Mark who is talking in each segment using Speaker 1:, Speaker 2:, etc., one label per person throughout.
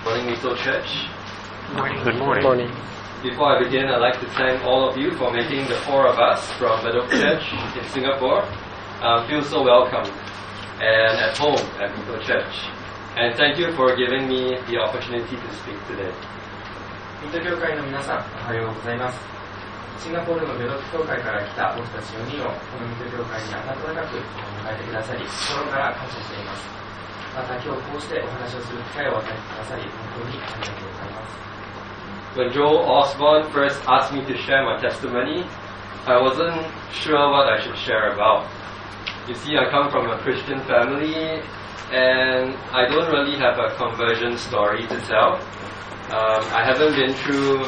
Speaker 1: Morning, Mito Church.
Speaker 2: Good morning.
Speaker 1: Before I begin, I'd like to thank all of you for making the four of us from Bedok Church in Singapore feel so welcome and at home at Mito Church. And thank you for giving me the opportunity to speak today.
Speaker 3: ミト教会の皆さん、おはようございます。シンガポールのベドック教会から来た僕たち4人をこのミト教会に温かく迎えてくださり、心から感謝しています。また今日こうしてお話をする機会を与えてくださり、本当にありがとうございます。
Speaker 1: When Joel Osborne first asked me to share my testimony, I wasn't sure what I should share about. You see, I come from a Christian family, and I don't really have a conversion story to tell. I haven't been through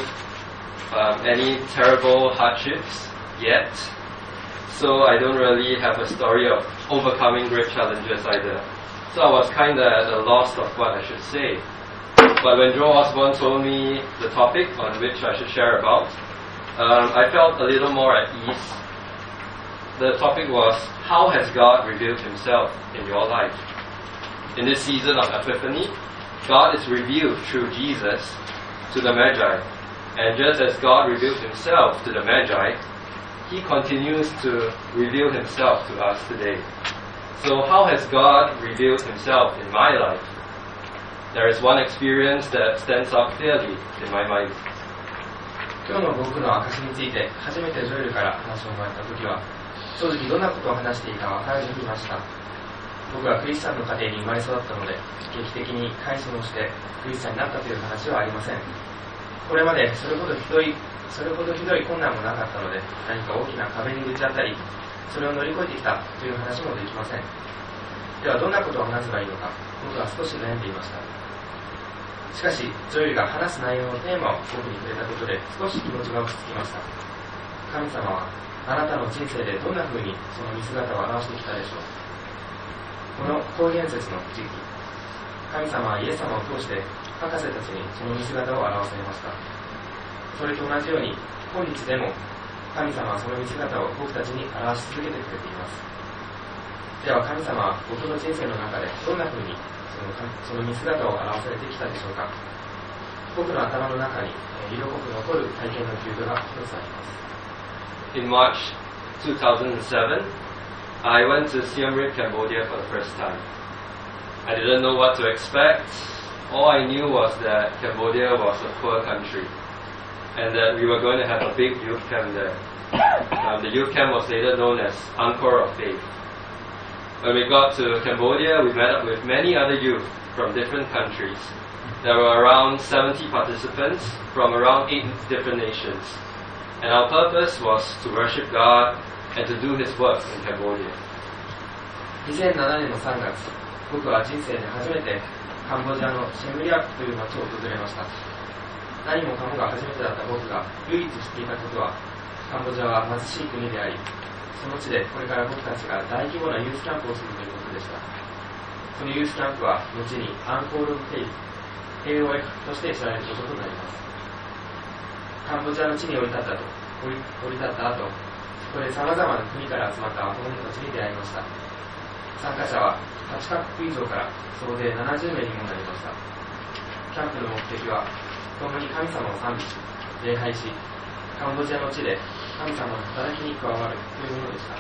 Speaker 1: any terrible hardships yet, so I don't really have a story of overcoming great challenges either. So I was kind of at a loss of what I should say. But when Joel Osborne told me the topic on which I should share about, I felt a little more at ease. The topic was, how has God revealed Himself in your life? In this season of Epiphany, God is revealed through Jesus to the Magi. And just as God revealed Himself to the Magi, He continues to reveal Himself to us today. So how has God revealed Himself in my life? There is one experience that stands out clearly in my mind.
Speaker 3: 今日の僕の証について初めてジョエルから話をもらった時は、正直どんなことを話していいか分からずにいました。僕はクリスチャンの家庭に生まれ育ったので、劇的に改心をしてクリスチャンになったという話はありません。これまでそれほどひどい困難もなかったので、何か大きな壁にぶち当たり、それを乗り越えてきたという話もできません。ではどんなことを話せばいいのか、僕は少し悩んでいました。しかし、ジョエルが話す内容のテーマを僕に触れたことで少し気持ちが落ち着きました。神様はあなたの人生でどんな風にその見姿を表してきたでしょう。この公言説の時期、神様はイエス様を通して博士たちにその見姿を表されました。それと同じように本日でも神様はその見姿を僕たちに表し続けてくれています。では神様は僕の人生の中でどんな風にその見姿を表されてきたでしょうか。僕の頭の中に色濃く残る体験の記憶が一つあります。
Speaker 1: In March 2007, I went to Siem Reap, Cambodia for the first time. I didn't know what to expect. All I knew was that Cambodia was a poor country and that we were going to have a big youth camp there. The youth camp was later known as Angkor of Faith. When we got to Cambodia, we met up with many other youth from different countries. There were around 70 participants from around 8 different nations. And our purpose was to worship God and to do His work in Cambodia.
Speaker 3: 2007年の3月、僕は人生で初めてカンボジアのシェムリアップという町を訪れました。何もかもが初めてだった僕が唯一知っていたことは、カンボジアは貧しい国であり、その地でこれから僕たちが大規模なユースキャンプをするということでした。そのユースキャンプは後にアンコール・フェイス、AOF として知られることとなります。カンボジアの地に降り立った後、そこで様々な国から集まった若者たちに出会いました。参加者は8カ国以上から総勢70名にもなりました。キャンプの目的は、共に神様を賛美し、礼拝し、カンボジアの地で神様の働きに加わるというものでした。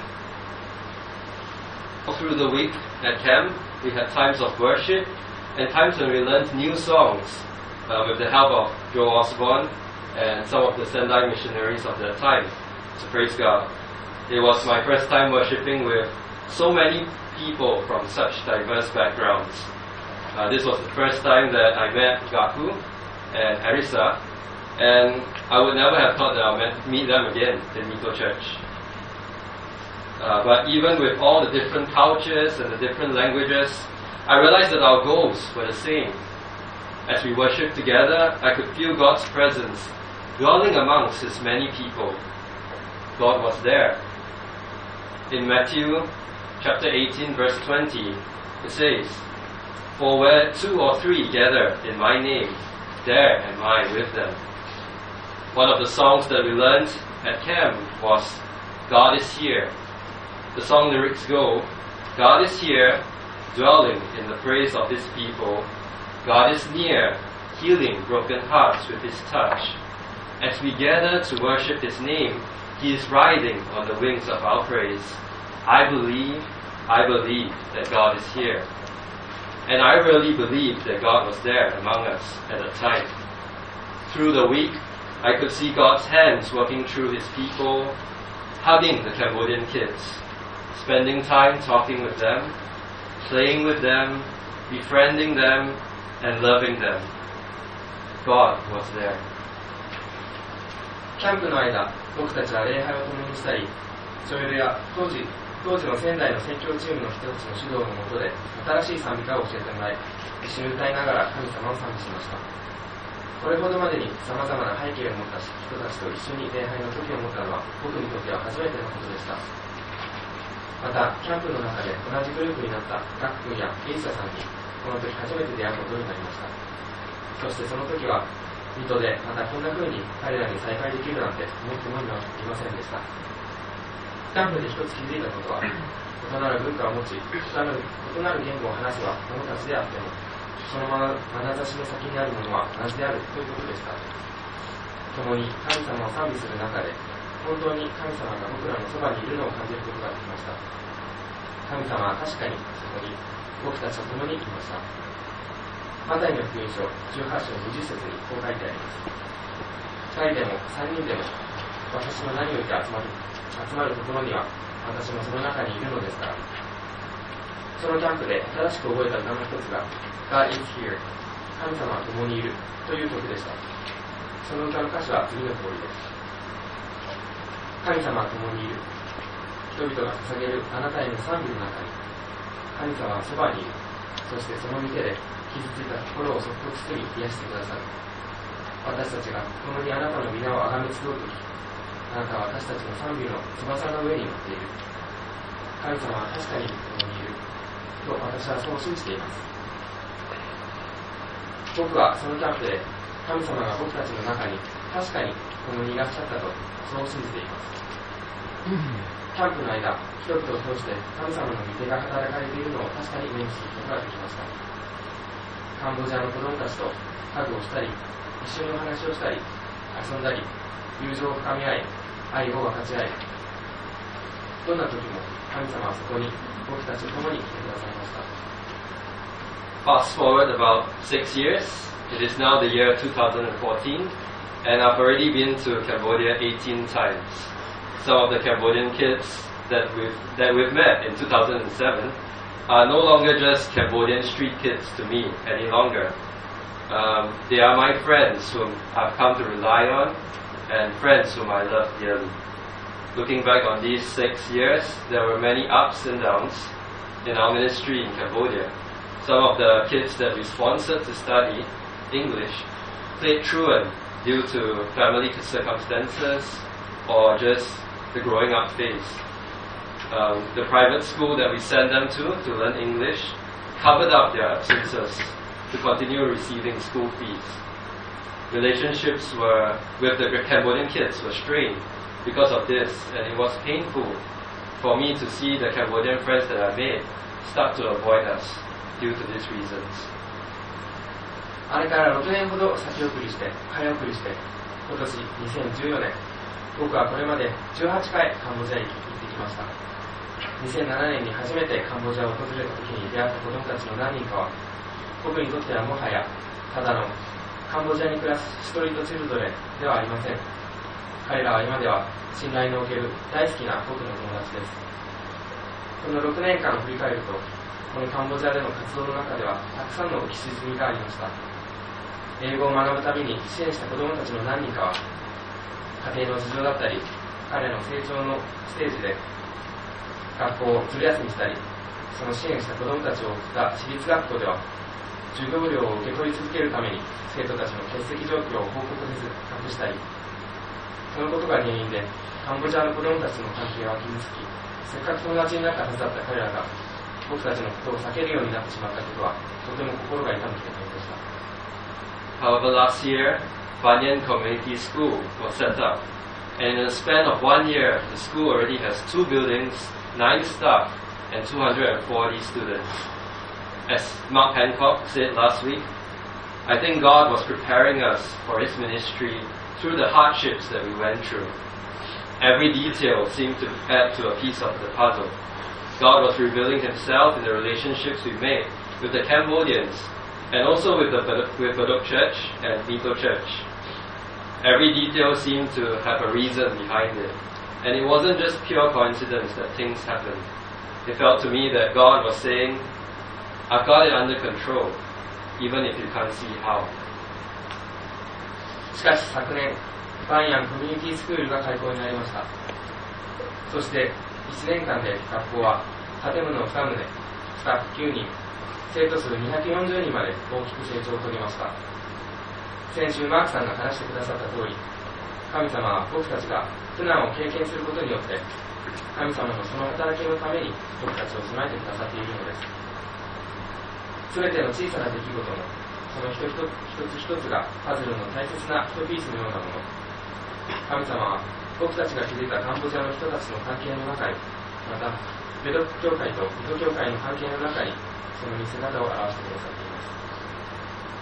Speaker 1: Through the week at camp, we had times of worship and times when we learned new songs with the help of Joel Osborne and some of the Sendai missionaries of that time. So praise God. It was my first time worshiping with so many people from such diverse backgrounds. This was the first time that I met Gaku and Arisa, and I would never have thought that I would meet them again in Mito Church. But even with all the different cultures and the different languages, I realized that our goals were the same. As we worshiped together, I could feel God's presence dwelling amongst His many people. God was there. In Matthew chapter 18 verse 20, it says, "For where 2 or 3 gather in my name, there am I with them." One of the songs that we learned at camp was, "God is here." The song lyrics go, "God is here, dwelling in the praise of His people. God is near, healing broken hearts with His touch. As we gather to worship His name, He is riding on the wings of our praise. I believe that God is here. And I really believe that God was there among us at the time. Through the week, I could see God's hands working through His people, hugging the Cambodian kids, spending time talking with them, playing with them, befriending them, and loving them. God was there.
Speaker 3: キャンプの間、僕たちは礼拝を共にしたり、ジョエルや当時の仙台の宣教チームの人たちの指導のもとで新しい賛美歌を教えてもらい、一緒に歌いながら神様を賛美しました。これほどまでに様々な背景を持った人たちと一緒に礼拝の時を持ったのは僕にとっては初めてのことでした。また、キャンプの中で同じグループになったガク君やエリサさんにこの時初めて出会うことになりました。そしてその時は水戸でまたこんな風に彼らに再会できるなんて思ってもいませんでした。キャンプで一つ気づいたことは、異なる文化を持ち、異なる言語を話せば者たちであっても、そのまま眼差しの先にあるものは同じであるということでした。共に神様を賛美する中で、本当に神様が僕らのそばにいるのを感じることができました。神様は確かにそこに僕たちと共にいました。マタイの福音書18章20節にこう書いてあります。2人でも3人でも私の名によって集まるところには私もその中にいるのですから。そのキャンプで新しく覚えた歌の一つが God is here 神様は共にいるという曲でした。その歌の歌詞は次の通りです。神様は共にいる。人々が捧げるあなたへの賛美の中に神様はそばにいる。そしてその御手で傷ついた心をそっと包み癒してくださる。私たちが共にあなたの皆をあがめ集うとき、あなたは私たちの賛美の翼の上に乗っている。神様は確かに共にいる。と私はそう信じています。僕はそのキャンプで神様が僕たちの中に確かに共にいらっしゃったとそう信じています。キャンプの間、人々を通して神様の御手が働かれているのを確かに目にすることができました。カンボジアの子供たちとハグをしたり、一緒にお話をしたり、遊んだり、友情を深み合い、愛を分かち合い、どんな時も神様はそこに僕たちと共に来てくださいました。
Speaker 1: Fast forward about 6 years. It is now the year 2014, and I've already been to Cambodia 18 times. Some of the Cambodian kids that we've met in 2007 are no longer just Cambodian street kids to me any longer. They are my friends whom I've come to rely on, and friends whom I love dearly. Looking back on these 6 years, there were many ups and downs in our ministry in Cambodia. Some of the kids that we sponsored to study English played truant due to family circumstances or just the growing up phase. The private school that we sent them to learn English covered up their absences to continue receiving school fees. Relationships with the Cambodian kids were strained because of this, and it was painful for me to see the Cambodian friends that I made start to avoid us due to these reasons.
Speaker 3: あれから6年ほど早送りして、今年2014年、僕はこれまで18回カンボジアに行ってきました。2007年に初めてカンボジアを訪れた時に出会った子供たちの何人かは、僕にとってはもはやただのカンボジアに暮らすストリートチルドレンではありません。彼らは今では信頼のおける大好きな僕の友達です。この6年間を振り返ると、このカンボジアでの活動の中ではたくさんの浮き沈みがありました。英語を学ぶために支援した子どもたちの何人かは、家庭の事情だったり、彼の成長のステージで学校をずる休みしたり、その支援した子どもたちを送った私立学校では、授業料を受け取り続けるために生徒たちの欠席状況を報告せず隠したり、そのことが原因でカンボジアの子どもたちの関係は傷つき、せっかく友達になったはずだった彼らが僕たちのことを避けるようになってしまったことはとても心が痛む出来事でした。
Speaker 1: However, last year, Banyan Community School was set up, and in a span of 1 year, the school already has 2 buildings, 9 staff, and 240 students. As Mark Hancock said last week, I think God was preparing us for His ministry through the hardships that we went through. Every detail seemed to add to a piece of the puzzle. God was revealing Himself in the relationships we made with the Cambodians and also with Baduk Church and Mito Church. Every detail seemed to have a reason behind it. And it wasn't just pure coincidence that things happened. It felt to me that God was saying, I've got it under control, even if you can't see how.
Speaker 3: しかし昨年、バンヤンコミュニティスクールが開校になりました。そして1年間で学校は建物2棟、スタッフ9人、生徒数240人まで大きく成長を遂げました。先週マークさんが話してくださった通り、神様は僕たちが苦難を経験することによって、神様のその働きのために僕たちを備えてくださっているのです。すべての小さな出来事も、その一つ一つがパズルの大切な一ピースのようなもの。神様は僕たちが築いたカンボジアの人たちの関係の中に、またベド教会とミト教会の関係の中に、その見せ方を表してくださっています。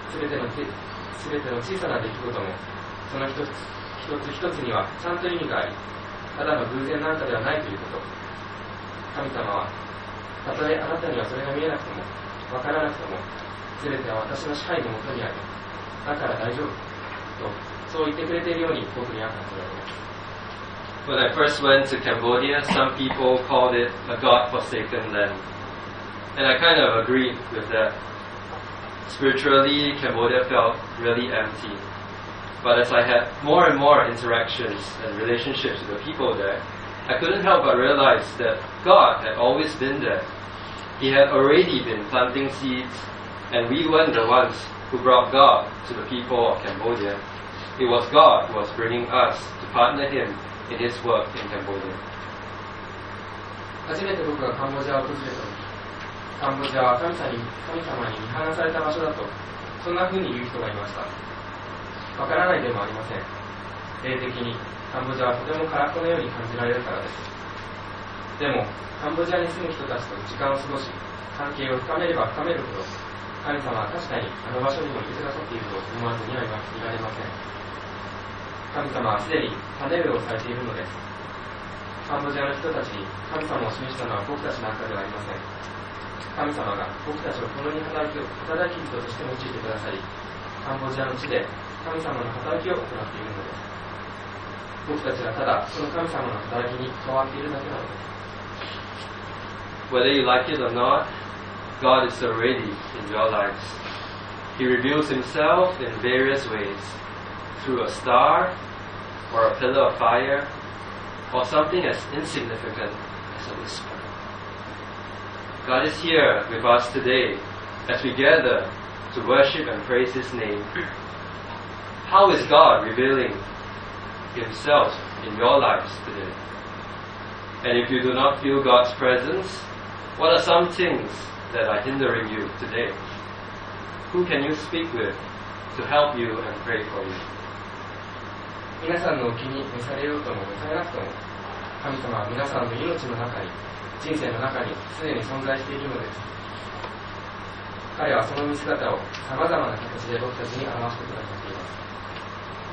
Speaker 3: すべての小さな出来事も、その一つ一つにはちゃんと意味があり、ただの偶然なんかではないということ。神様は、たとえあなたにはそれが見えなくても、わからなくても、すべては私の支配のもとにある。だから大丈夫。と、そう言ってくれているように僕には感じられます。
Speaker 1: When I first went to Cambodia, some people called it a God-forsaken land. And I kind of agreed with that. Spiritually, Cambodia felt really empty. But as I had more and more interactions and relationships with the people there, I couldn't help but realize that God had always been there. He had already been planting seeds, and we weren't the ones who brought God to the people of Cambodia. It was God who was bringing us to partner Him in His work in Cambodia.
Speaker 3: 初めて僕がカンボジアを訪れた時、カンボジアは神様に見放された場所だと、そんな風に言う人がいました。わからないでもありません。霊的にカンボジアはとても空っぽのように感じられるからです。でも、カンボジアに住む人たちと時間を過ごし、関係を深めれば深めるほど、神様は確かにあの場所にもいてくださっていると思わずにはいられません。神様はすでに種植えをされているのです。カンボジアの人たちに神様を示したのは僕たちなんかではありません。神様が僕たちを共に働き人として用いてくださり、カンボジアの地で神様の働きを行っているのです。僕たちはただその神様の働きに加わっているだけなのです。
Speaker 1: Whether you like it or not, God is already in your lives. He reveals Himself in various ways, through a star, or a pillar of fire, or something as insignificant as a whisper. God is here with us today as we gather to worship and praise His name. How is God revealing Himself in your lives today? And if you do not feel God's presence, what are some things that are hindering you today? Who can you speak with to help you and pray for you?
Speaker 3: 皆さんのお気に召されようとも召されなくとも、神様は皆さんの命の中に、人生の中にすでに存在しているのです。彼はその見姿をさまざまな形で僕たちに表してくださっています。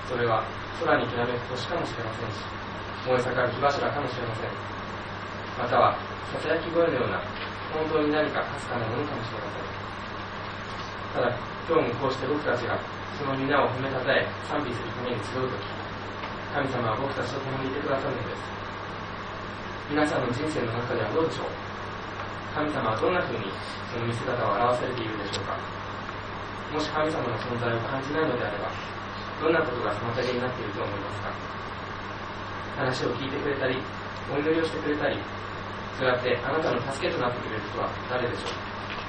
Speaker 3: それは空にきらめく星かもしれませんし、燃え盛る火柱かもしれません。またはささやき声のような本当に何かかすかなものかもしれません。ただ今日もこうして僕たちがその皆を褒めたたえ賛美するために集うとき、神様は僕たちと共にいてくださるのです。皆さんの人生の中ではどうでしょう。神様はどんな風にその見せ方を表されているでしょうか。もし神様の存在を感じないのであれば、どんなことが妨げになっていると思いますか。話を聞いてくれたり、お祈りをしてくれたり、そうやってあなたの助けとなってくれる人は誰でしょう。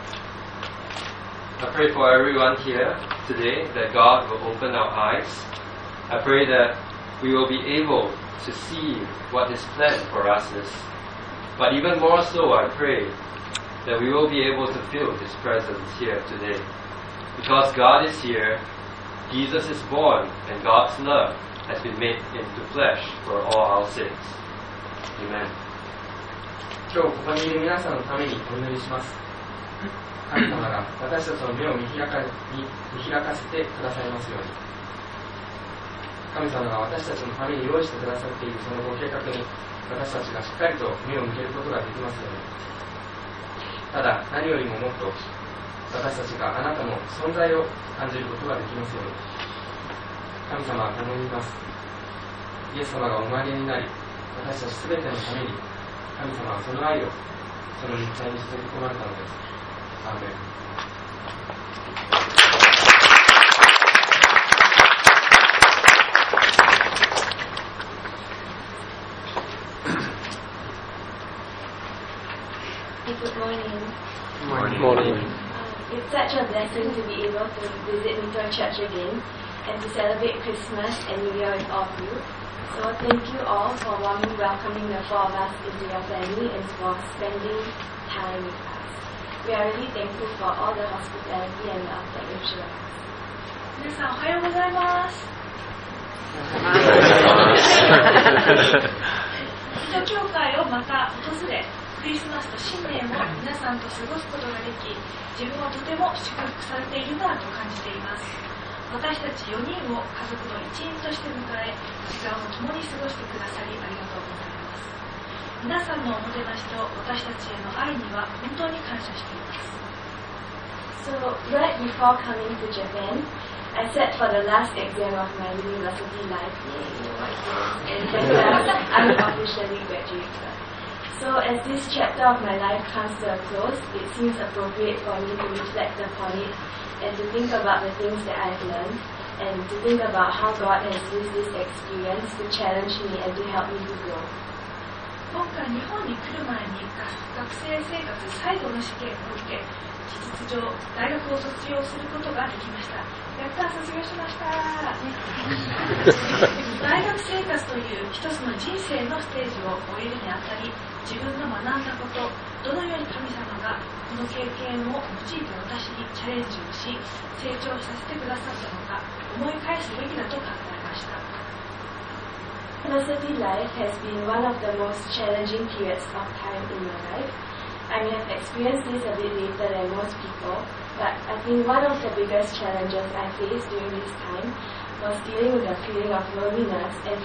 Speaker 1: I pray for everyone here today that God will open our eyes. I pray that we will be able to see what His plan for us is. But even more so, I pray that we will be able to feel His presence here today. Because God is here, Jesus is born, and God's love has been made into flesh for all our sins. Amen.
Speaker 3: 今日ここにいる皆さんのためにお祈りします。 神様が私たちの目を見開かせてくださいますように。神様が私たちのために用意してくださっているそのご計画に私たちがしっかりと目を向けることができますように。ただ何よりももっと私たちがあなたの存在を感じることができますように。神様は共にいます。イエス様がお生まれになり、私たちすべてのために神様はその愛をその実態に注ぎ込まれたのです。アーメン。
Speaker 4: Good morning.
Speaker 2: Morning.
Speaker 4: It's such a blessing to be able to visit Little Church again and to celebrate Christmas and New Year with all of you. So thank you all for warmly welcoming the four of us into your family and for spending time with us. We are really thankful for all the hospitality and love that you've shown us.
Speaker 5: 皆さんおはようございます。基督教会をまた訪れ、クリスマスと新年を皆さんと過ごすことができ、自分はとても祝福されているなと感じています。私たち4人を家族の一員として迎え、時間を共に過ごしてくださりありがとうございます。皆さんのおもてなしと私たちへの愛には本当に感謝しています。
Speaker 4: So right before coming to Japan, I sat for the last exam of my university life, and unofficially graduated. So as this chapter of my life comes to a close, it seems appropriate for me to reflect upon it and to think about the things that I've learned and to think about how God has used this experience to challenge me and to help me to grow.
Speaker 5: 今回日本に来る前に学生生活最後の試験を受け、事実上大学を卒業することができました。やったー、卒業しました大学生活という一つの人生のステージを終えるにあたり、自分の学んだこと、どのように神様がこの経験を用いて私にチャレンジをし、成長させてくださったのか思い返すべきだと考えました。
Speaker 4: University life has been one of the most challenging periods of time in my life. I may have experienced this a bit later than most people, but I think one of the biggest challenges I faced during this time was dealing with the feeling of loneliness and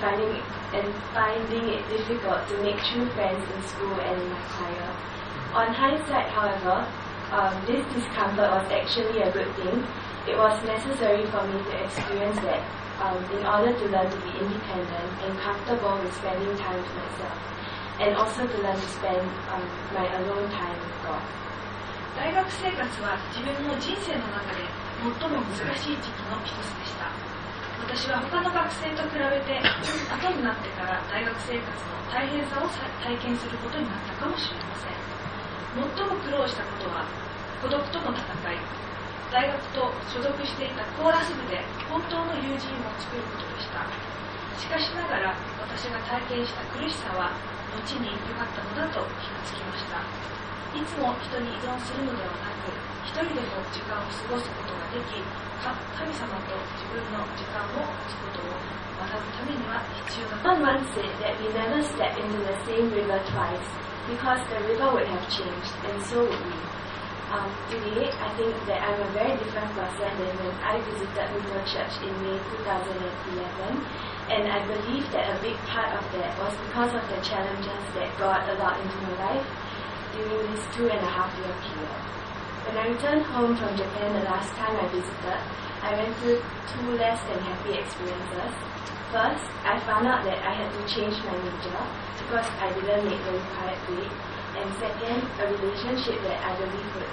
Speaker 4: finding it difficult to make true friends in school and in my choir. On hindsight, however, this discomfort was actually a good thing. It was necessary for me to experience that in order to learn to be independent and comfortable with spending time with myself, and also to learn to spend my alone time with God.
Speaker 5: 大学生活は自分の人生の中で最も難しい時期の一つでした。私は他の学生と比べて後になってから大学生活の大変さを体験することになったかもしれません。最も苦労したことは孤独との戦い、大学と所属していたコーラス部で本当の友人を作ることでした。しかしながら私が体験した苦しさは後に良かったのだと気がつきました。いつも人に依存するのではなく、一人でも時間を過ごすことができ、神様と自分の時間を持つことを学ぶためには必要だ。
Speaker 4: One once said that we never step into the same river twice because the river would have changed, and so would we. Today, I think that I'm a very different person than when I visited Little Church in May 2011, and I believe that a big part of that was because of the challenges that God allowed into my life during this 2.5-year period. When I returned home from Japan the last time I visited, I went through two less than happy experiences. First, I found out that I had to change my major because I didn't make the required grade. And second, a relationship that I believe would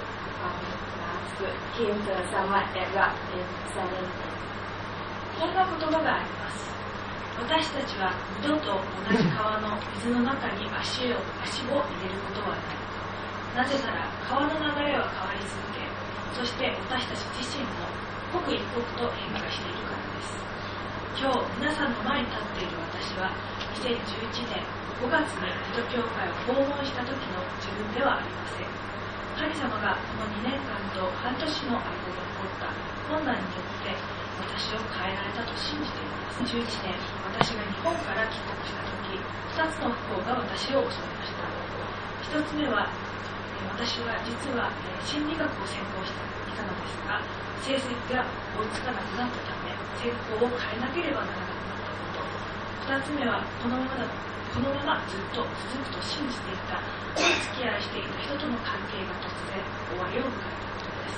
Speaker 4: last came to a somewhat abrupt and sudden end.
Speaker 5: こんな言葉があります。私たちは二度と同じ川の水の中に足を入れることはない。なぜなら川の流れは変わり続け、そして私たち自身も刻一刻と変化しているからです。今日皆さんの前に立っている私は2011年5月に水戸教会を訪問した時の自分ではありません。神様がこの2年間と半年の間に起こった困難によって私を変えられたと信じています。11年、私が日本から帰国した時、2つの不幸が私を襲いました。1つ目は私は実は心理学を専攻していたのですが、成績が追いつかなくなったため専攻を変えなければならなくなったこと、2つ目はこのままずっと続くと信じていたお付き合いしていた人との関係が突然終わりを迎えたことです。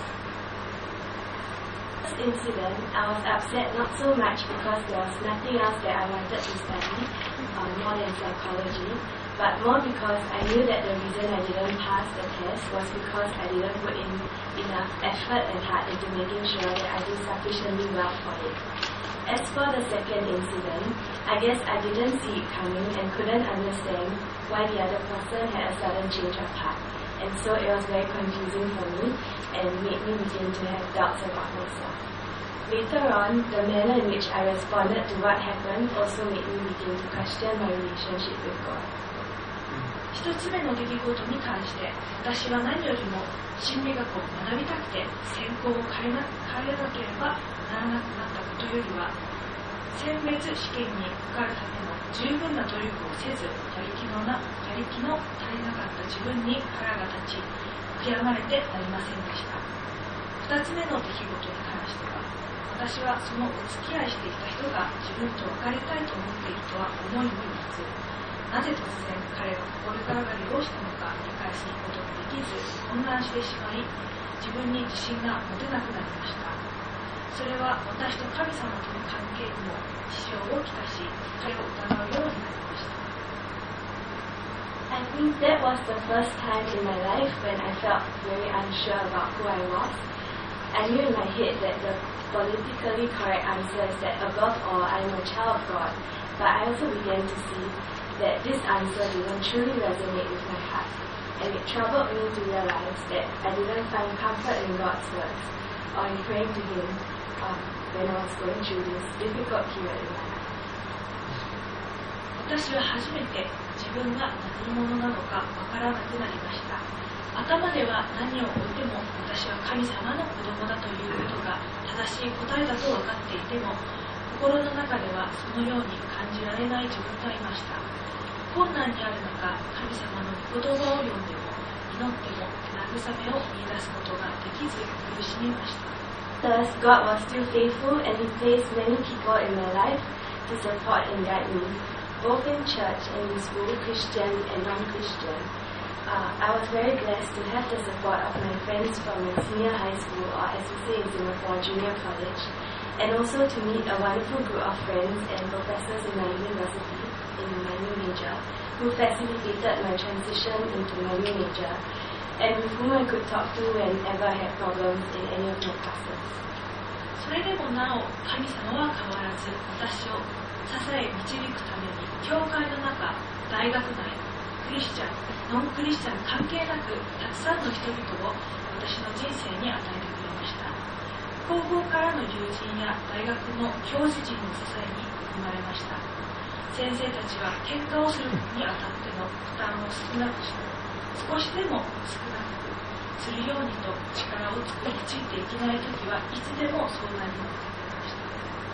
Speaker 4: This incident, I was upset not so much because there was nothing else that I wanted to study, more than psychology, but more because I knew that the reason I didn't pass the test was because I didn't put in enough effort and heart into making sure that I did sufficiently well for it. As for the second incident, I guess I didn't see it coming and couldn't understand why the other person had a sudden change of heart. And so it was very confusing for me and made me begin to have doubts about myself. Later on, the manner in which I responded to what happened also made me begin to question my relationship with God.
Speaker 5: 一つ目の出来事に関して私は何よりも心理学を学びたくて専攻を変えなければならなくなったことよりは、選別試験に受かるための十分な努力をせずやる気の足りなかった自分に腹が立ち悔やまれてなりませんでした。二つ目の出来事に関しては、私はそのお付き合いしていた人が自分と別れたいと思っているとは思いもよらず、なぜ突然彼が心からがりをしたのか理解することができず混乱してしまい、自分に自信が持てなくなりました。それは私と神様との関係にも支障をきたし、彼を疑うようになりました。
Speaker 4: I think that was the first time in my life when I felt very unsure about who I was. I knew in my head that the politically correct answer is that above all I am a child of God, but I also began to see that this answer didn't truly resonate with my heart, and it troubled me to realize that I didn't find comfort in God's words or in praying to Him when I was going through this difficult period in my life.
Speaker 5: 私は初めて自分が何者なのかわからなくなりました。頭では何を置いても私は神様の子供だということが正しい答えだと分かっていても、心の中ではそのように感じられない自分がいました。困難にある中、神様の御言葉を読んでも祈っても慰めを見出すことができず苦しみました。
Speaker 4: Thus, God was still faithful, and He placed many people in my life to support and guide me, both in church and in school, Christian and non-Christian. I was very blessed to have the support of my friends from my senior high school, or as we say in Singapore, junior college, and also to meet a wonderful group of friends and professors in my university, in my new major, who facilitated my transition into my new major, and with whom I could talk to whenever I had problems in any of my classes.
Speaker 5: それでもなお神様は変わらず私を支え導くために教会の中、大学内、クリスチャン、ノンクリスチャン関係なくたくさんの人々を私の人生に与えてくれました。高校からの友人や大学の教授陣の支えに生まれました。先生たちは喧嘩をするにあたっての負担を少なくし、少しでも少なくするようにと力を作りついていけないときはいつでも相談に乗ってくれました。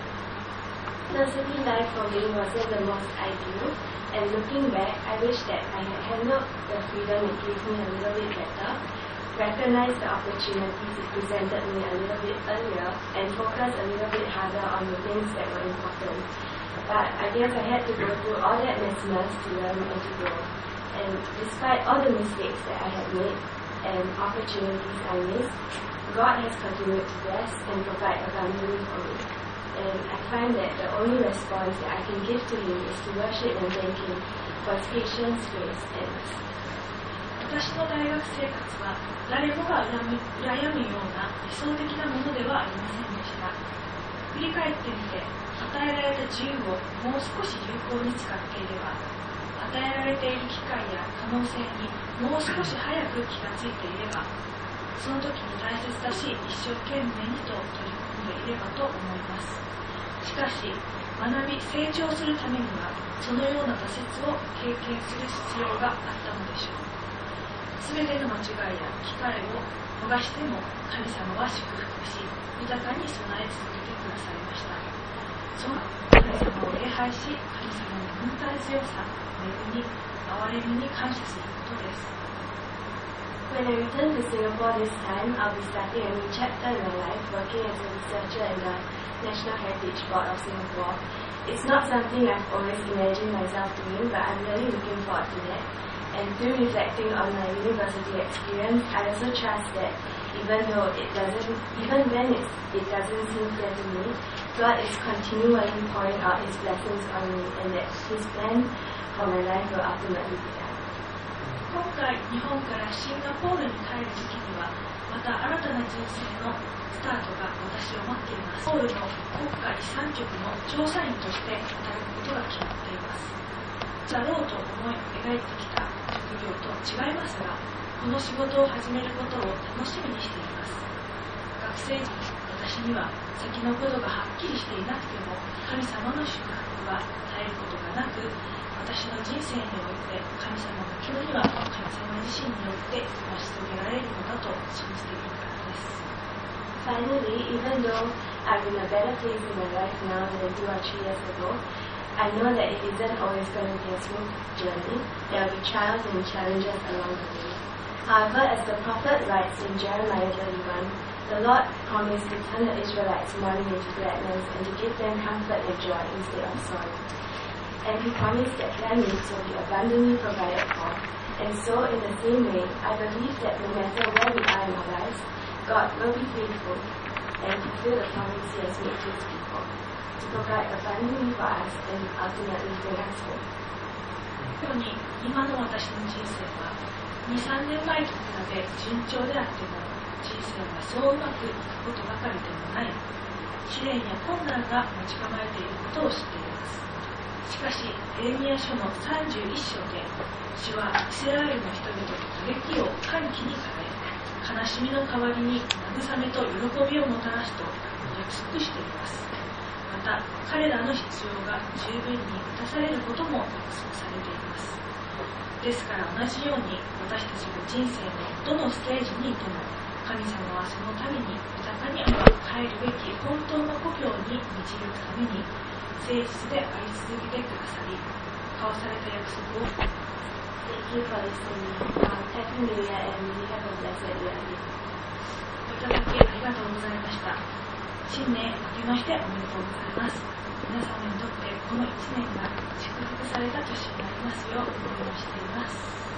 Speaker 4: The city life for me wasn't the most ideal, and looking back, I wish that I had handled the freedom it gave me a little bit better, recognized the opportunities it presented me a little bit earlier, and focused a little bit harder on the things that were important. But I guess I had to go through all that messiness to learn and to grow. And despite all the mistakes that I had made and opportunities I missed, God has continued to bless and provide abundantly for me. And I find that the only response that I can give to Him is to worship and thank Him for His patience, grace, and mercy.
Speaker 5: 私の大学生活は誰もが羨むような理想的なものではありませんでした。振り返ってみて、与えられた自由をもう少し有効に使っていれば、与えられている機会や可能性にもう少し早く気がついていれば、その時に大切だし一生懸命にと取り組んでいればと思います。しかし、学び成長するためにはそのような挫折を経験する必要があったのでしょう。すべての間違いや機会を逃しても神様は祝福し、豊かに備え続けてくださいました。その神様を礼拝し、神様の軍隊強さ、恵み、憐れみに感謝することです。
Speaker 4: When I return to Singapore this time, I'll be starting a new chapter in my life, working as a researcher in the National Heritage Board of Singapore. It's not something I've always imagined myself doing, but I'm really looking forward to that. And through reflecting on my university experience, I also trust that even when it doesn't seem clear to me, God is continually pouring out His blessings on me, and that His plan for my life will ultimately be done.
Speaker 5: 今回日本からシンガポールに帰る時にはまた新たな人生のスタートが私を待っています。ポールの国家遺産局の調査員として働くことが決まっています。だろうと思い描いてきた職業と違いますが、この仕事を始めることを楽しみにしています。学生時、私には先のことがはっきりしていなくても神様の祝福は絶えることがなく、私の人生において神様の距離は神様自身によって成し遂げられるのだと信じているからです。
Speaker 4: Finally, even though I'm in a better place in my life now than 2 or 3 years ago, I know that it isn't always going to be a smooth journey. There will be trials and challenges along the way. However, as the prophet writes in Jeremiah 31, the Lord promised to turn the Israelites' mourning into gladness and to give them comfort and joy instead of sorrow. And He promised that their needs will be abundantly provided for. And so, in the same way, I believe that no matter where we are in our lives, God will be faithful and fulfill the promise He has made to His people, to provide abundantly for us and ultimately bring us home.
Speaker 5: ように今の私の人生は2、3年前と比べ順調であっても人生はそううまくいくことばかりでもない試練や困難が待ち構えていることを知っています。しかしエレミヤ書の31章で主はイスラエルの人々の嘆きを歓喜に変え、悲しみの代わりに慰めと喜びをもたらすと約束しています。また彼らの必要が十分に満たされることも約束されています。ですから同じように私たちが人生のどのステージにいても神様はそのために豊かに帰るべき本当の故郷に導くために誠実であり続けてくださり、交わされた約束を
Speaker 4: Thank you for listening. Happy New Year and we have a blessed year.
Speaker 5: いただきありがとうございました。新年明けましておめでとうございます。皆様にとってこの1年が祝福された年になりますようお祈りしています。